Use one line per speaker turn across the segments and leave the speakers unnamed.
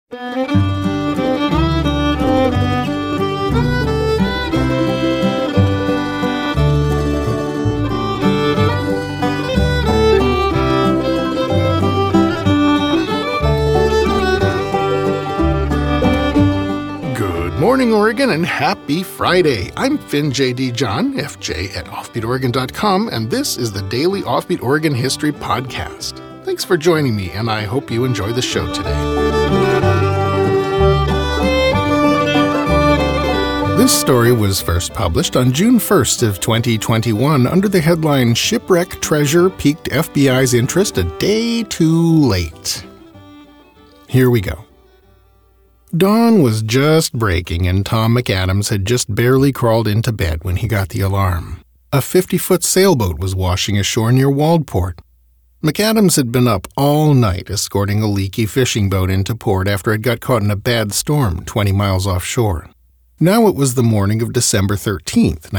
Good morning, Oregon, and happy Friday. I'm Finn J.D. John, FJ at OffbeatOregon.com, and this is the Daily Offbeat Oregon History Podcast. Thanks for joining me, and I hope you enjoy the show today. This story was first published on June 1st of 2021 under the headline Shipwreck Treasure Piqued FBI's Interest a Day Too Late. Here we go. Dawn was just breaking and Tom McAdams had just barely crawled into bed when he got the alarm. A 50-foot sailboat was washing ashore near Waldport. McAdams had been up all night escorting a leaky fishing boat into port after it got caught in a bad storm 20 miles offshore. Now it was the morning of December 13th,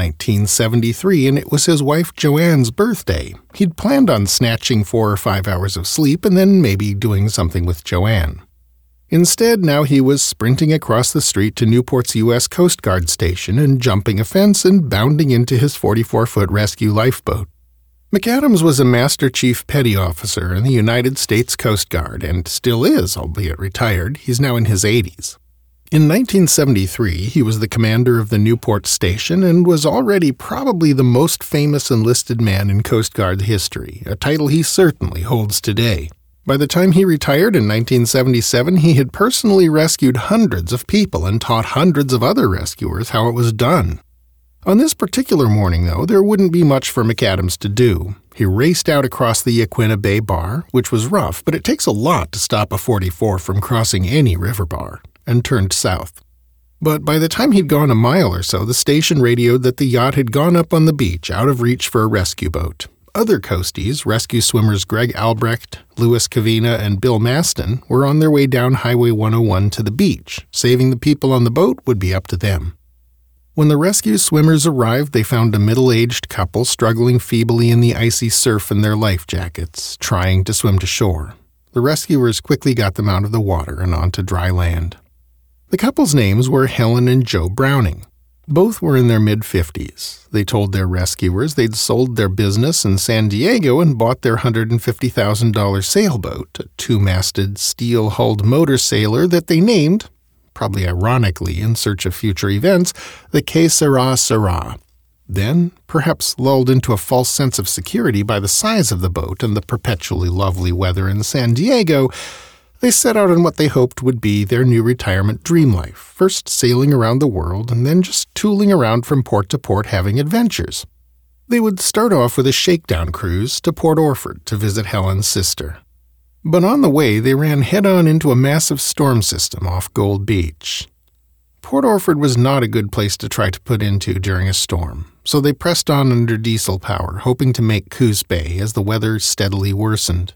1973, and it was his wife Joanne's birthday. He'd planned on snatching 4 or 5 hours of sleep and then maybe doing something with Joanne. Instead, now he was sprinting across the street to Newport's U.S. Coast Guard station and jumping a fence and bounding into his 44-foot rescue lifeboat. McAdams was a Master Chief Petty Officer in the United States Coast Guard and still is, albeit retired. He's now in his 80s. In 1973, he was the commander of the Newport station and was already probably the most famous enlisted man in Coast Guard history, a title he certainly holds today. By the time he retired in 1977, he had personally rescued hundreds of people and taught hundreds of other rescuers how it was done. On this particular morning, though, there wouldn't be much for McAdams to do. He raced out across the Yaquina Bay Bar, which was rough, but it takes a lot to stop a 44 from crossing any river bar, and turned south. But by the time he'd gone a mile or so, the station radioed that the yacht had gone up on the beach, out of reach for a rescue boat. Other coasties, rescue swimmers Greg Albrecht, Louis Cavina, and Bill Maston, were on their way down Highway 101 to the beach. Saving the people on the boat would be up to them. When the rescue swimmers arrived, they found a middle-aged couple struggling feebly in the icy surf in their life jackets, trying to swim to shore. The rescuers quickly got them out of the water and onto dry land. The couple's names were Helen and Joe Browning. Both were in their mid-50s. They told their rescuers they'd sold their business in San Diego and bought their $150,000 sailboat, a two-masted, steel-hulled motor sailor that they named, probably ironically in search of future events, the Que Sera Sera. Then, perhaps lulled into a false sense of security by the size of the boat and the perpetually lovely weather in San Diego, they set out on what they hoped would be their new retirement dream life, first sailing around the world and then just tooling around from port to port having adventures. They would start off with a shakedown cruise to Port Orford to visit Helen's sister. But on the way, they ran head-on into a massive storm system off Gold Beach. Port Orford was not a good place to try to put into during a storm, so they pressed on under diesel power, hoping to make Coos Bay as the weather steadily worsened.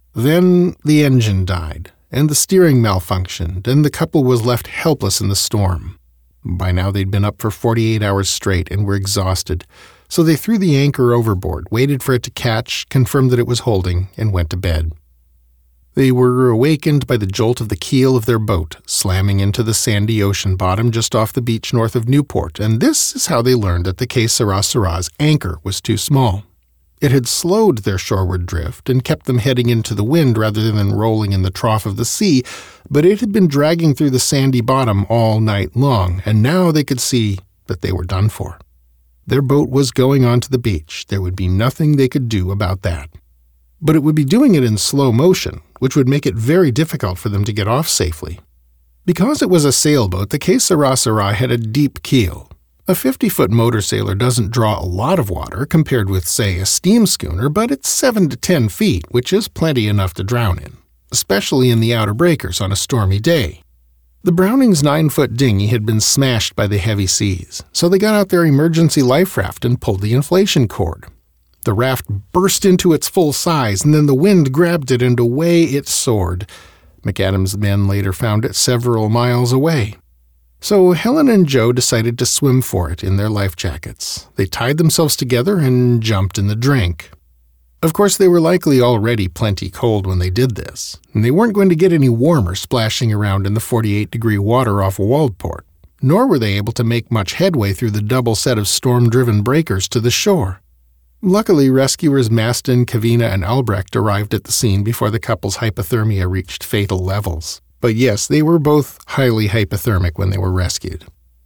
Then the engine died, and the steering malfunctioned, and the couple was left helpless in the storm. By now they'd been up for 48 hours straight and were exhausted, so they threw the anchor overboard, waited for it to catch, confirmed that it was holding, and went to bed. They were awakened by the jolt of the keel of their boat, slamming into the sandy ocean bottom just off the beach north of Newport, and this is how they learned that the Que Sera Sera's anchor was too small. It had slowed their shoreward drift and kept them heading into the wind rather than rolling in the trough of the sea, but it had been dragging through the sandy bottom all night long, and now they could see that they were done for. Their boat was going onto the beach. There would be nothing they could do about that. But it would be doing it in slow motion, which would make it very difficult for them to get off safely. Because it was a sailboat, the Que Sera Sera had a deep keel. A 50-foot motor sailor doesn't draw a lot of water compared with, say, a steam schooner, but it's 7 to 10 feet, which is plenty enough to drown in, especially in the outer breakers on a stormy day. The Browning's 9-foot dinghy had been smashed by the heavy seas, so they got out their emergency life raft and pulled the inflation cord. The raft burst into its full size, and then the wind grabbed it and away it soared. McAdams' men later found it several miles away. So Helen and Joe decided to swim for it in their life jackets. They tied themselves together and jumped in the drink. Of course, they were likely already plenty cold when they did this, and they weren't going to get any warmer splashing around in the 48-degree water off Waldport, nor were they able to make much headway through the double set of storm-driven breakers to the shore. Luckily, rescuers Maston, Kavina, and Albrecht arrived at the scene before the couple's hypothermia reached fatal levels. But yes, they were both highly hypothermic when they were rescued.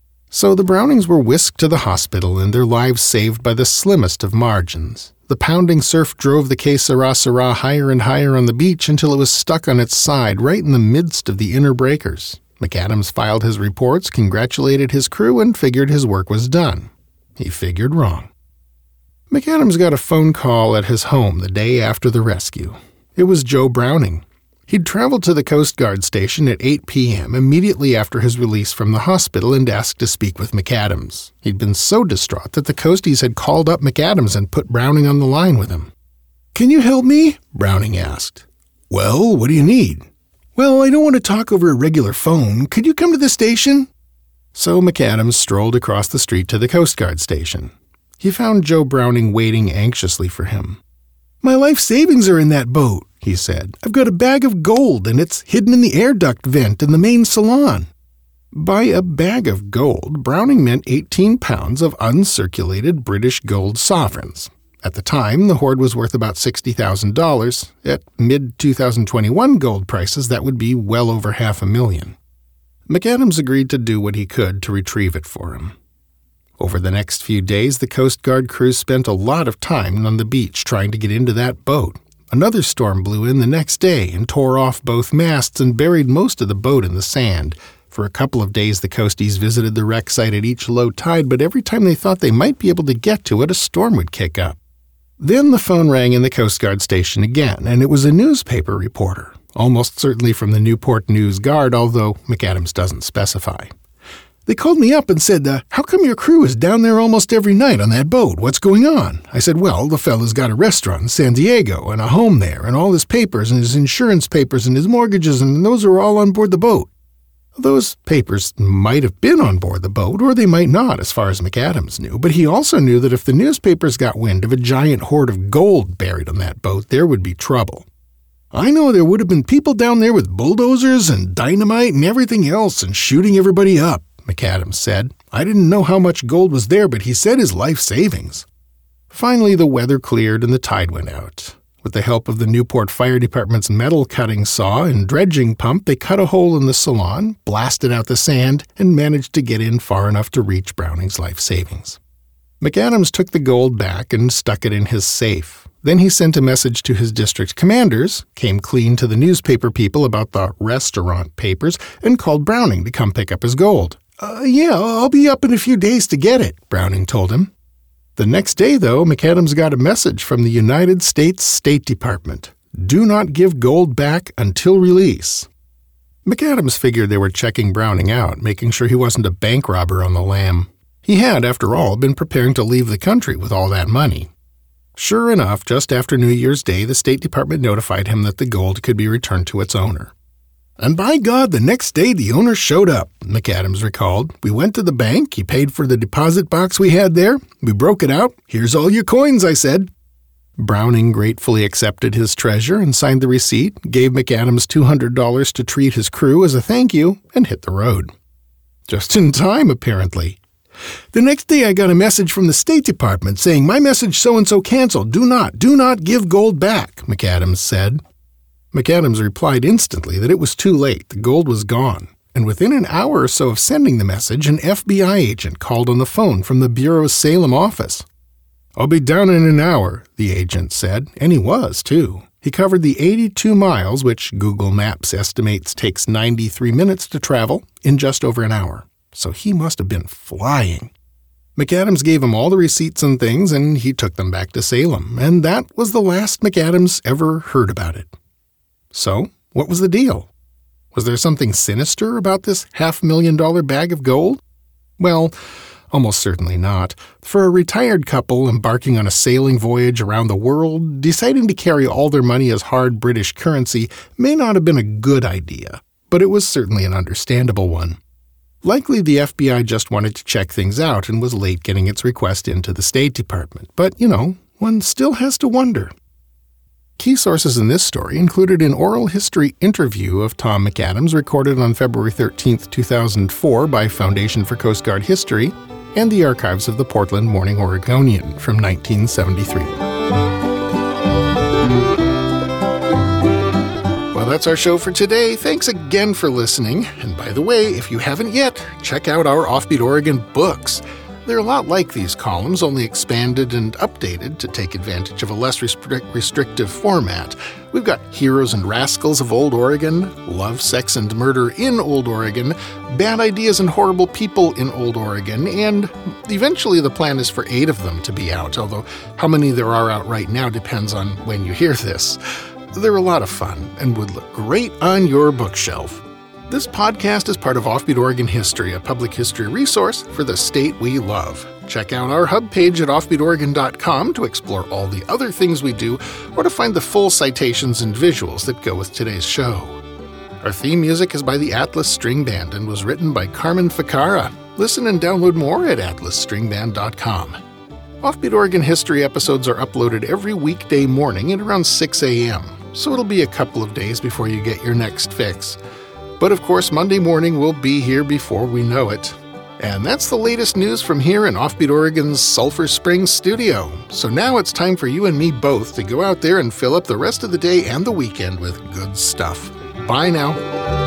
So the Brownings were whisked to the hospital and their lives saved by the slimmest of margins. The pounding surf drove the Que Sera Sera higher and higher on the beach until it was stuck on its side right in the midst of the inner breakers. McAdams filed his reports, congratulated his crew, and figured his work was done. He figured wrong. McAdams got a phone call at his home the day after the rescue. It was Joe Browning. He'd traveled to the Coast Guard station at 8 p.m. immediately after his release from the hospital and asked to speak with McAdams. He'd been so distraught that the Coasties had called up McAdams and put Browning on the line with him. "Can you help me?" Browning asked. "Well, what do you need?" "Well, I don't want to talk over a regular phone. Could you come to the station?" So McAdams strolled across the street to the Coast Guard station. He found Joe Browning waiting anxiously for him. "My life savings are in that boat," he said. "I've got a bag of gold, and it's hidden in the air duct vent in the main salon." By a bag of gold, Browning meant 18 pounds of uncirculated British gold sovereigns. At the time, the hoard was worth about $60,000. At mid-2021 gold prices, that would be well over $500,000. McAdams agreed to do what he could to retrieve it for him. Over the next few days, the Coast Guard crew spent a lot of time on the beach trying to get into that boat. Another storm blew in the next day and tore off both masts and buried most of the boat in the sand. For a couple of days, the Coasties visited the wreck site at each low tide, but every time they thought they might be able to get to it, a storm would kick up. Then the phone rang in the Coast Guard station again, and it was a newspaper reporter, almost certainly from the Newport News Guard, although McAdams doesn't specify. "They called me up and said, how come your crew is down there almost every night on that boat? What's going on?" I said, "Well, the fella's got a restaurant in San Diego and a home there and all his papers and his insurance papers and his mortgages, and those are all on board the boat." Those papers might have been on board the boat, or they might not, as far as McAdams knew, but he also knew that if the newspapers got wind of a giant hoard of gold buried on that boat, there would be trouble. "I know there would have been people down there with bulldozers and dynamite and everything else and shooting everybody up," McAdams said. "I didn't know how much gold was there, but he said his life savings." Finally, the weather cleared and the tide went out. With the help of the Newport Fire Department's metal cutting saw and dredging pump, they cut a hole in the salon, blasted out the sand, and managed to get in far enough to reach Browning's life savings. McAdams took the gold back and stuck it in his safe. Then he sent a message to his district commanders, came clean to the newspaper people about the restaurant papers, and called Browning to come pick up his gold. Yeah, I'll be up in a few days to get it," Browning told him. The next day, though, McAdams got a message from the United States State Department. "Do not give gold back until release." McAdams figured they were checking Browning out, making sure he wasn't a bank robber on the lam. He had, after all, been preparing to leave the country with all that money. Sure enough, just after New Year's Day, the State Department notified him that the gold could be returned to its owner. "And by God, the next day the owner showed up," McAdams recalled. "We went to the bank, he paid for the deposit box we had there, we broke it out. 'Here's all your coins,' I said." Browning gratefully accepted his treasure and signed the receipt, gave McAdams $200 to treat his crew as a thank you, and hit the road. Just in time, apparently. "The next day I got a message from the State Department saying, 'My message so-and-so canceled. Do not give gold back,'" McAdams said. McAdams replied instantly that it was too late, the gold was gone, and within an hour or so of sending the message, an FBI agent called on the phone from the Bureau's Salem office. "I'll be down in an hour," the agent said, and he was, too. He covered the 82 miles, which Google Maps estimates takes 93 minutes to travel, in just over an hour. So he must have been flying. McAdams gave him all the receipts and things, and he took them back to Salem, and that was the last McAdams ever heard about it. So, what was the deal? Was there something sinister about this $500,000 bag of gold? Well, almost certainly not. For a retired couple embarking on a sailing voyage around the world, deciding to carry all their money as hard British currency may not have been a good idea, but it was certainly an understandable one. Likely the FBI just wanted to check things out and was late getting its request into the State Department. But, one still has to wonder. Key sources in this story included an oral history interview of Tom McAdams recorded on February 13, 2004 by Foundation for Coast Guard History, and the archives of the Portland Morning Oregonian from 1973. Well, that's our show for today. Thanks again for listening. And by the way, if you haven't yet, check out our Offbeat Oregon books. They're a lot like these columns, only expanded and updated to take advantage of a less restrictive format. We've got Heroes and Rascals of Old Oregon, Love, Sex, and Murder in Old Oregon, Bad Ideas and Horrible People in Old Oregon, and eventually the plan is for 8 of them to be out, although how many there are out right now depends on when you hear this. They're a lot of fun and would look great on your bookshelf. This podcast is part of Offbeat Oregon History, a public history resource for the state we love. Check out our hub page at offbeatoregon.com to explore all the other things we do or to find the full citations and visuals that go with today's show. Our theme music is by the Atlas String Band and was written by Carmen Ficara. Listen and download more at atlasstringband.com. Offbeat Oregon History episodes are uploaded every weekday morning at around 6 a.m., so it'll be a couple of days before you get your next fix. But of course, Monday morning will be here before we know it. And that's the latest news from here in Offbeat Oregon's Sulphur Springs studio. So now it's time for you and me both to go out there and fill up the rest of the day and the weekend with good stuff. Bye now.